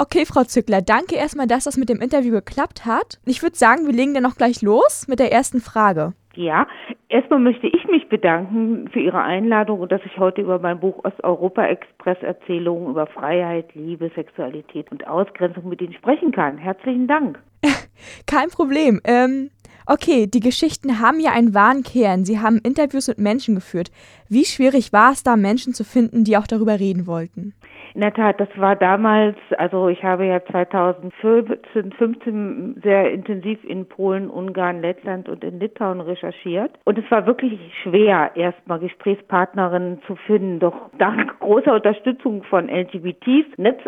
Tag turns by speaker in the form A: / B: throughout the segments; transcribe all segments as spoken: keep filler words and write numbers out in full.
A: Okay, Frau Zückler, danke erstmal, dass das mit dem Interview geklappt hat. Ich würde sagen, wir legen dann auch gleich los mit der ersten Frage.
B: Ja, erstmal möchte ich mich bedanken für Ihre Einladung und dass ich heute über mein Buch Osteuropa-Express Erzählungen über Freiheit, Liebe, Sexualität und Ausgrenzung mit Ihnen sprechen kann. Herzlichen Dank.
A: Kein Problem. Ähm, okay, die Geschichten haben ja einen wahren Kern. Sie haben Interviews mit Menschen geführt. Wie schwierig war es da, Menschen zu finden, die auch darüber reden wollten?
B: In der Tat, das war damals, also ich habe ja zweitausendvierzehn, fünfzehn sehr intensiv in Polen, Ungarn, Lettland und in Litauen recherchiert. Und es war wirklich schwer, erstmal Gesprächspartnerinnen zu finden. Doch dank großer Unterstützung von L G B Ts,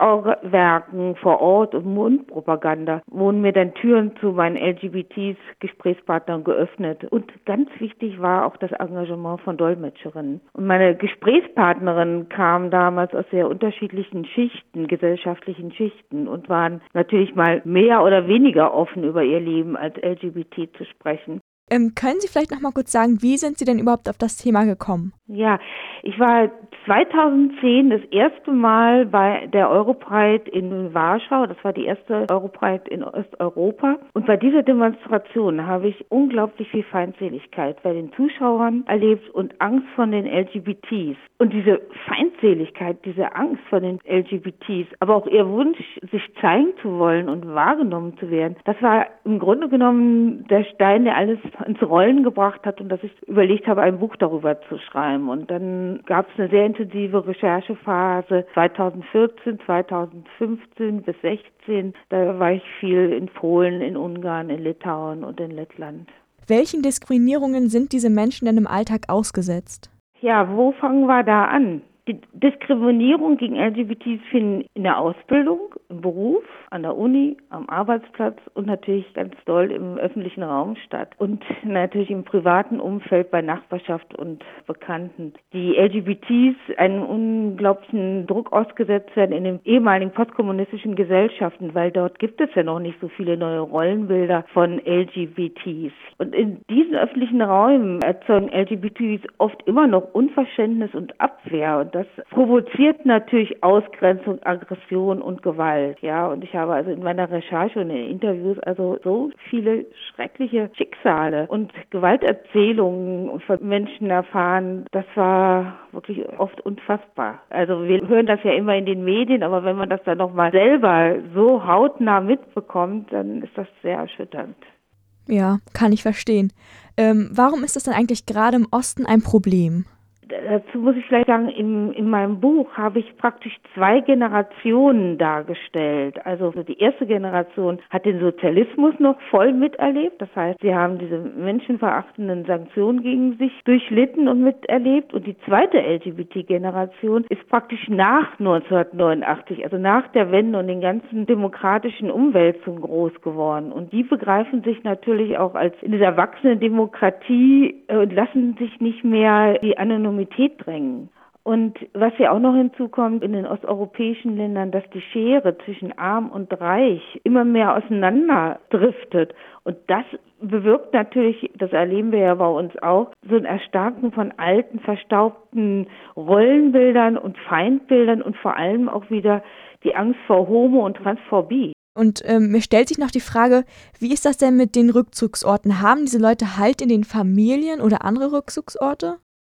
B: Netzwerken vor Ort und Mundpropaganda wurden mir dann Türen zu meinen L G B Ts Gesprächspartnern geöffnet. Und ganz wichtig war auch das Engagement von Dolmetscherinnen. Und meine Gesprächspartnerinnen kamen damals aus sehr unterschiedlichen Schichten, gesellschaftlichen Schichten und waren natürlich mal mehr oder weniger offen über ihr Leben als L G B T zu sprechen.
A: Ähm, können Sie vielleicht noch mal kurz sagen, wie sind Sie denn überhaupt auf das Thema gekommen?
B: Ja, ich war zweitausendzehn das erste Mal bei der Europride in Warschau. Das war die erste Europride in Osteuropa. Und bei dieser Demonstration habe ich unglaublich viel Feindseligkeit bei den Zuschauern erlebt und Angst von den L G B Ts. Und diese Feindseligkeit, diese Angst von den L G B Ts, aber auch ihr Wunsch, sich zeigen zu wollen und wahrgenommen zu werden, das war im Grunde genommen der Stein, der alles ins Rollen gebracht hat und dass ich überlegt habe, ein Buch darüber zu schreiben. Und dann gab es eine sehr intensive Recherchephase zweitausendvierzehn, zweitausendfünfzehn bis sechzehn. Da war ich viel in Polen, in Ungarn, in Litauen und in Lettland.
A: Welchen Diskriminierungen sind diese Menschen denn im Alltag ausgesetzt?
B: Ja, wo fangen wir da an? Die Diskriminierung gegen L G B Ts finden in der Ausbildung, im Beruf, an der Uni, am Arbeitsplatz und natürlich ganz doll im öffentlichen Raum statt. Und natürlich im privaten Umfeld bei Nachbarschaft und Bekannten. Die L G B Ts einen unglaublichen Druck ausgesetzt werden in den ehemaligen postkommunistischen Gesellschaften, weil dort gibt es ja noch nicht so viele neue Rollenbilder von L G B Ts. Und in diesen öffentlichen Räumen erzeugen L G B Ts oft immer noch Unverständnis und Abwehr. Und das provoziert natürlich Ausgrenzung, Aggression und Gewalt. Ja, und ich habe also in meiner Recherche und in den Interviews also so viele schreckliche Schicksale und Gewalterzählungen von Menschen erfahren. Das war wirklich oft unfassbar. Also wir hören das ja immer in den Medien, aber wenn man das dann nochmal selber so hautnah mitbekommt, dann ist das sehr erschütternd.
A: Ja, kann ich verstehen. Ähm, warum ist das denn eigentlich gerade im Osten ein Problem?
B: Dazu muss ich vielleicht sagen, in, in meinem Buch habe ich praktisch zwei Generationen dargestellt. Also die erste Generation hat den Sozialismus noch voll miterlebt. Das heißt, sie haben diese menschenverachtenden Sanktionen gegen sich durchlitten und miterlebt. Und die zweite L G B T-Generation ist praktisch nach neunzehnhundertneunundachtzig, also nach der Wende und den ganzen demokratischen Umwälzungen groß geworden. Und die begreifen sich natürlich auch als in dieser wachsenden Demokratie und lassen sich nicht mehr die Anonymität drängen. Und was ja auch noch hinzukommt in den osteuropäischen Ländern, dass die Schere zwischen Arm und Reich immer mehr auseinander driftet. Und das bewirkt natürlich, das erleben wir ja bei uns auch, so ein Erstarken von alten, verstaubten Rollenbildern und Feindbildern und vor allem auch wieder die Angst vor Homo- und Transphobie.
A: Und ähm, mir stellt sich noch die Frage, wie ist das denn mit den Rückzugsorten? Haben diese Leute Halt in den Familien oder andere Rückzugsorte?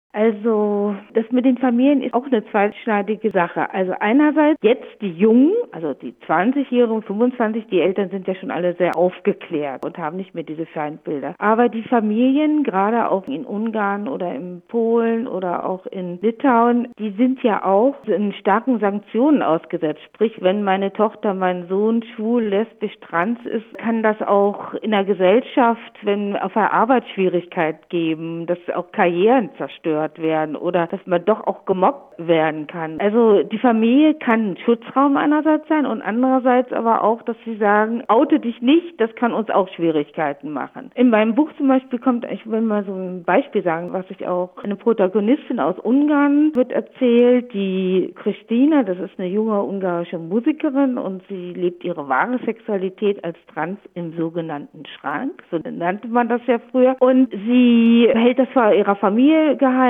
B: Also das mit den Familien ist auch eine zweischneidige Sache. Also einerseits jetzt die Jungen, also die zwanzigjährigen, fünfundzwanzig, die Eltern sind ja schon alle sehr aufgeklärt und haben nicht mehr diese Feindbilder. Aber die Familien, gerade auch in Ungarn oder in Polen oder auch in Litauen, die sind ja auch in starken Sanktionen ausgesetzt. Sprich, wenn meine Tochter, mein Sohn schwul, lesbisch, trans ist, kann das auch in der Gesellschaft, wenn auf der Arbeit Schwierigkeit geben, dass auch Karrieren zerstört werden oder dass man doch auch gemobbt werden kann. Also die Familie kann ein Schutzraum einerseits sein und andererseits aber auch, dass sie sagen, oute dich nicht, das kann uns auch Schwierigkeiten machen. In meinem Buch zum Beispiel kommt, ich will mal so ein Beispiel sagen, was ich auch, eine Protagonistin aus Ungarn wird erzählt, die Christina, das ist eine junge ungarische Musikerin und sie lebt ihre wahre Sexualität als trans im sogenannten Schrank, so nannte man das ja früher, und sie hält das vor ihrer Familie geheim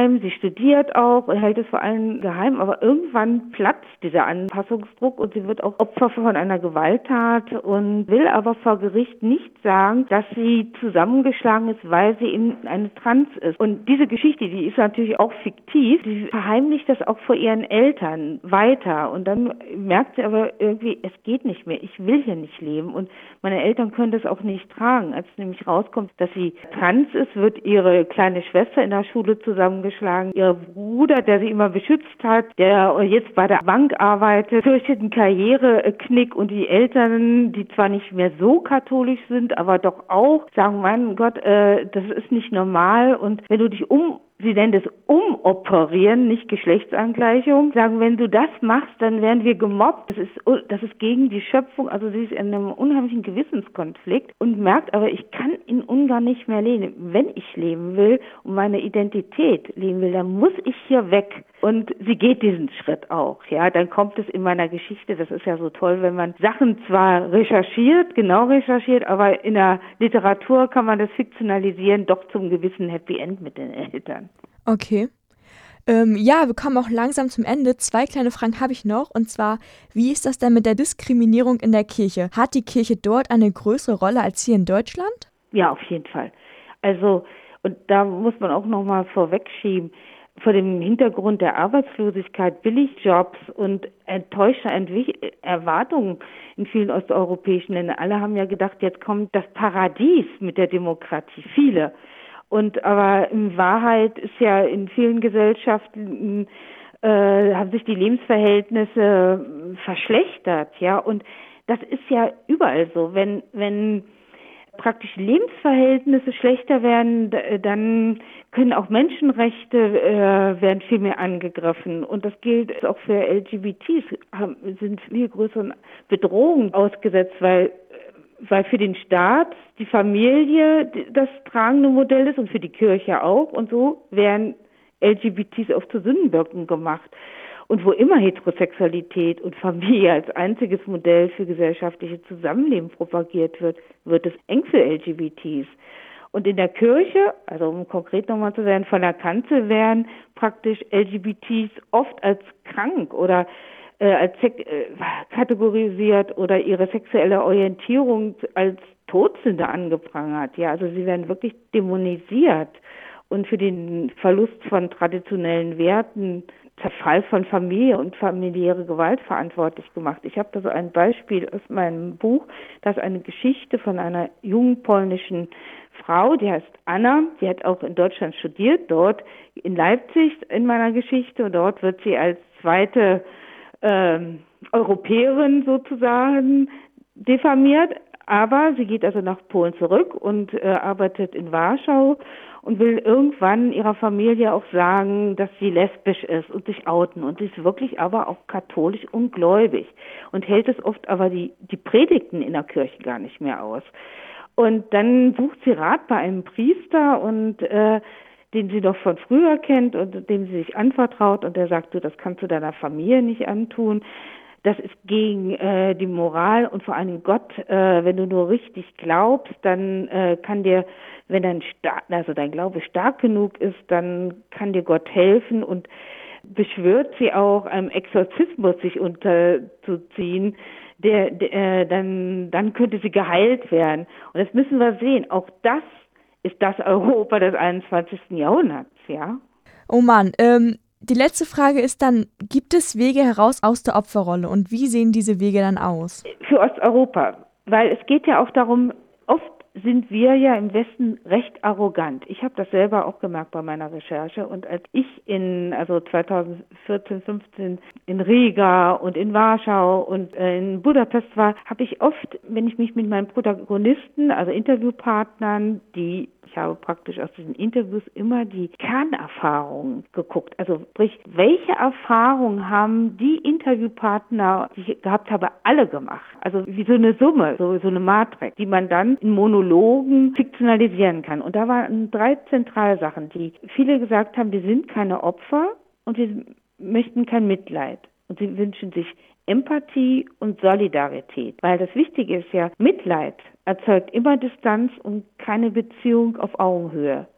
B: geheim, sie studiert auch und hält es vor allem geheim, aber irgendwann platzt dieser Anpassungsdruck und sie wird auch Opfer von einer Gewalttat und will aber vor Gericht nicht sagen, dass sie zusammengeschlagen ist, weil sie in eine Trans ist. Und diese Geschichte, die ist natürlich auch fiktiv, sie verheimlicht das auch vor ihren Eltern weiter und dann merkt sie aber irgendwie, es geht nicht mehr, ich will hier nicht leben und meine Eltern können das auch nicht tragen. Als nämlich rauskommt, dass sie trans ist, wird ihre kleine Schwester in der Schule zusammengeschlagen. Ihr Bruder, der sie immer beschützt hat, der jetzt bei der Bank arbeitet, fürchtet einen Karriereknick und die Eltern, die zwar nicht mehr so katholisch sind, aber doch auch sagen, mein Gott, äh, das ist nicht normal und wenn du dich um Sie nennen das Umoperieren, nicht Geschlechtsangleichung. Sagen, wenn du das machst, dann werden wir gemobbt. Das ist, das ist gegen die Schöpfung. Also sie ist in einem unheimlichen Gewissenskonflikt und merkt aber, ich kann in Ungarn nicht mehr leben. Wenn ich leben will und meine Identität leben will, dann muss ich hier weg. Und sie geht diesen Schritt auch. Ja, dann kommt es in meiner Geschichte. Das ist ja so toll, wenn man Sachen zwar recherchiert, genau recherchiert, aber in der Literatur kann man das fiktionalisieren, doch zum gewissen Happy End mit den Eltern.
A: Okay. Ähm, ja, wir kommen auch langsam zum Ende. Zwei kleine Fragen habe ich noch. Und zwar, wie ist das denn mit der Diskriminierung in der Kirche? Hat die Kirche dort eine größere Rolle als hier in Deutschland?
B: Ja, auf jeden Fall. Also, und da muss man auch nochmal vorwegschieben, vor dem Hintergrund der Arbeitslosigkeit, Billigjobs und enttäuschter Entwi- Erwartungen in vielen osteuropäischen Ländern. Alle haben ja gedacht, jetzt kommt das Paradies mit der Demokratie. Viele. Und aber in Wahrheit ist ja in vielen Gesellschaften äh, haben sich die Lebensverhältnisse verschlechtert, ja. Und das ist ja überall so. Wenn wenn praktisch Lebensverhältnisse schlechter werden, dann können auch Menschenrechte äh, werden viel mehr angegriffen. Und das gilt auch für L G B Ts, haben, sind viel größeren Bedrohungen ausgesetzt, weil weil für den Staat die Familie das tragende Modell ist und für die Kirche auch. Und so werden L G B Ts oft zu Sündenböcken gemacht. Und wo immer Heterosexualität und Familie als einziges Modell für gesellschaftliche Zusammenleben propagiert wird, wird es eng für L G B Ts. Und in der Kirche, also um konkret nochmal zu werden, von der Kanzel werden praktisch L G B Ts oft als krank oder äh, als sek- äh, kategorisiert oder ihre sexuelle Orientierung als Todsünde angeprangert. Ja, also sie werden wirklich dämonisiert und für den Verlust von traditionellen Werten, Zerfall von Familie und familiäre Gewalt verantwortlich gemacht. Ich habe da so ein Beispiel aus meinem Buch, das ist eine Geschichte von einer jungen polnischen Frau, die heißt Anna, die hat auch in Deutschland studiert, dort in Leipzig in meiner Geschichte und dort wird sie als zweite ähm, Europäerin sozusagen diffamiert, aber sie geht also nach Polen zurück und äh, arbeitet in Warschau und will irgendwann ihrer Familie auch sagen, dass sie lesbisch ist und sich outen. Und sie ist wirklich aber auch katholisch und gläubig und hält es oft aber die, die Predigten in der Kirche gar nicht mehr aus. Und dann sucht sie Rat bei einem Priester und äh, den sie doch von früher kennt und dem sie sich anvertraut und der sagt, du, das kannst du deiner Familie nicht antun. Das ist gegen äh, die Moral und vor allem Gott. Äh, wenn du nur richtig glaubst, dann äh, kann dir, wenn dein Star- also dein Glaube stark genug ist, dann kann dir Gott helfen und beschwört sie auch, einem Exorzismus sich unterzuziehen. Der, der äh, dann dann könnte sie geheilt werden. Und das müssen wir sehen. Auch das ist das Europa des einundzwanzigsten Jahrhunderts, ja.
A: Oh Mann, ähm, die letzte Frage ist dann, gibt es Wege heraus aus der Opferrolle und wie sehen diese Wege dann aus?
B: Für Osteuropa, weil es geht ja auch darum, oft sind wir ja im Westen recht arrogant. Ich habe das selber auch gemerkt bei meiner Recherche und als ich in also zweitausendvierzehn, fünfzehn in Riga und in Warschau und äh, in Budapest war, habe ich oft, wenn ich mich mit meinen Protagonisten, also Interviewpartnern, die ich habe praktisch aus diesen Interviews immer die Kernerfahrungen geguckt. Also sprich, welche Erfahrungen haben die Interviewpartner, die ich gehabt habe, alle gemacht? Also wie so eine Summe, so, so eine Matrix, die man dann in Monologen fiktionalisieren kann. Und da waren drei zentrale Sachen, die viele gesagt haben, wir sind keine Opfer und wir möchten kein Mitleid. Und sie wünschen sich Empathie und Solidarität. Weil das Wichtige ist ja, Mitleid erzeugt immer Distanz und keine Beziehung auf Augenhöhe.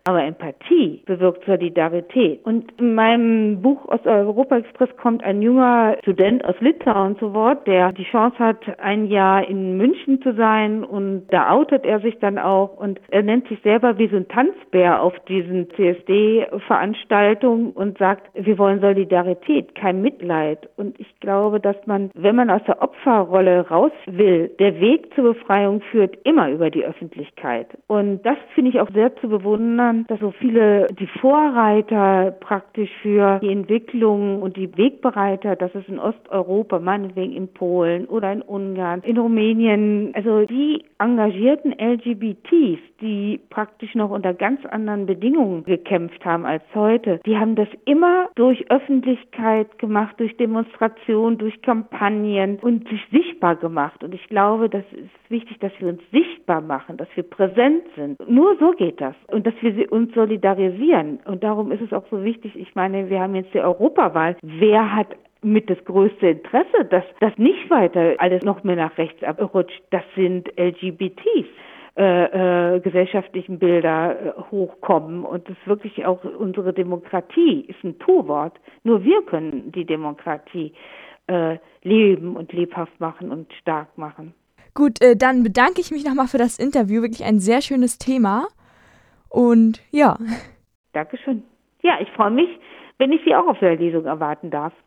B: Aber Empathie bewirkt Solidarität. Und in meinem Buch Osteuropa-Express kommt ein junger Student aus Litauen zu Wort, der die Chance hat, ein Jahr in München zu sein, und da outet er sich dann auch und er nennt sich selber wie so ein Tanzbär auf diesen C S D-Veranstaltungen und sagt, wir wollen Solidarität, kein Mitleid. Und ich glaube, dass man, wenn man aus der Opferrolle raus will, der Weg zur Befreiung führt immer über die Öffentlichkeit. Und das finde ich auch sehr zu bewundern, dass so viele, die Vorreiter praktisch für die Entwicklung und die Wegbereiter, dass es in Osteuropa, meinetwegen in Polen oder in Ungarn, in Rumänien, also die engagierten L G B Ts, die praktisch noch unter ganz anderen Bedingungen gekämpft haben als heute, die haben das immer durch Öffentlichkeit gemacht, durch Demonstrationen, durch Kampagnen und sich sichtbar gemacht. Und ich glaube, das ist wichtig, dass wir uns sichtbar machen, dass wir präsent sind. Nur so geht das. Und dass wir uns solidarisieren. Und darum ist es auch so wichtig, ich meine, wir haben jetzt die Europawahl. Wer hat mit das größte Interesse, dass das nicht weiter alles noch mehr nach rechts abrutscht? Das sind L G B Ts. Äh, äh, gesellschaftlichen Bilder äh, hochkommen, und das wirklich auch unsere Demokratie ist ein Tu-Wort. Nur wir können die Demokratie äh, leben und lebhaft machen und stark machen.
A: Gut, äh, dann bedanke ich mich nochmal für das Interview. Wirklich ein sehr schönes Thema. Und ja.
B: Dankeschön. Ja, ich freue mich, wenn ich Sie auch auf der Lesung erwarten darf.